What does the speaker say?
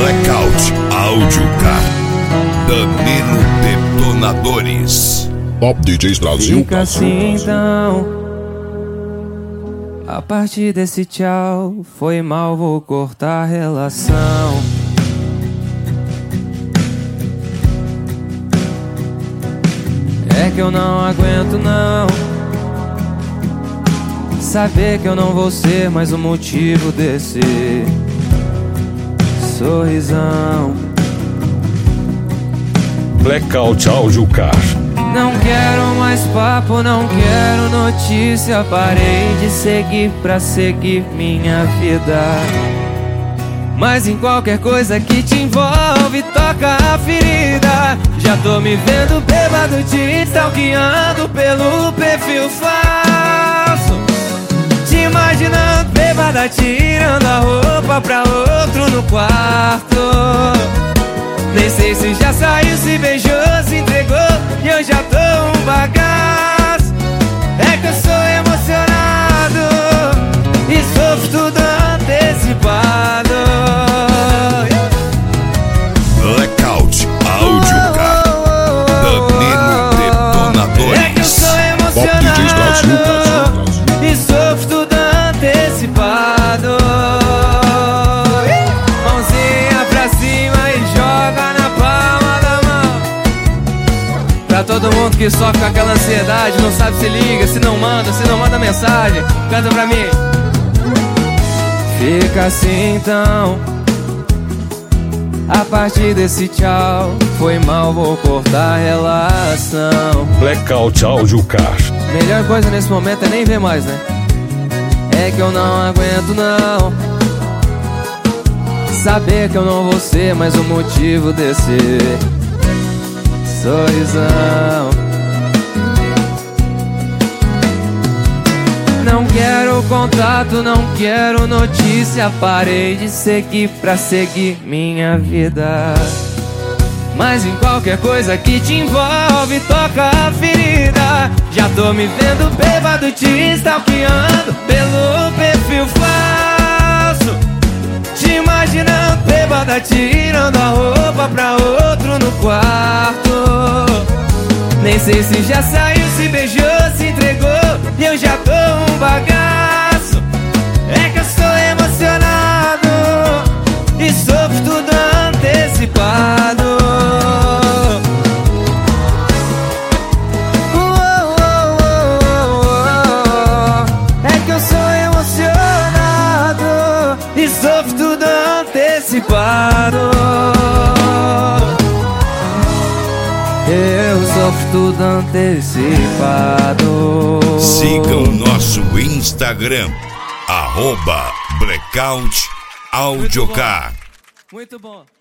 Blackout Audiocar. Danilo Detonadores. Top DJs Brasil. Fica assim então. A partir desse tchau, foi mal, vou cortar a relação. É que eu não aguento não saber que eu não vou ser mais o motivo desse sorrisão. Blackout Audiocar. Não quero mais papo, não quero notícia. Parei de seguir pra seguir minha vida. Mas em qualquer coisa que te envolve, toca a ferida. Já tô me vendo bêbado, te stalkeando pelo perfil falso. Te imaginando bêbada, tirando a roupa pra outro no quarto. Nem sei se já saiu, se beijou, se entregou, e eu já tô um bagaço. É que eu sou emocionado e sofro tudo antecipado. Blackout Audiocar. Danilo Detonadores. É que eu sou emocionado e sofro tudo antecipado. Mãozinha pra cima e joga na palma da mão. Pra todo mundo que sofre com aquela ansiedade, não sabe se liga, se não manda mensagem, canta pra mim. Fica assim então. A partir desse tchau, foi mal, vou cortar a relação. Blackout Audiocar. Melhor coisa nesse momento é nem ver mais, né? É que eu não aguento não saber que eu não vou ser mais o motivo desse sorrisão. Não quero contato, não quero notícia. Parei de seguir pra seguir minha vida. Mas em qualquer coisa que te envolve, toca a ferida. Já tô me vendo bêbado, te stalkeando pelo perfil falso. Te imaginando bêbada, tirando a roupa pra outro no quarto. Nem sei se já saiu, se beijou, se entregou, e eu já tô um bagaço. É que eu sou emocionado e sofro tudo antecipado. É que eu sou emocionado e sofro tudo antecipado. Eu sofro tudo antecipado. Siga o nosso Instagram, @Blackout Audiocar. Muito bom.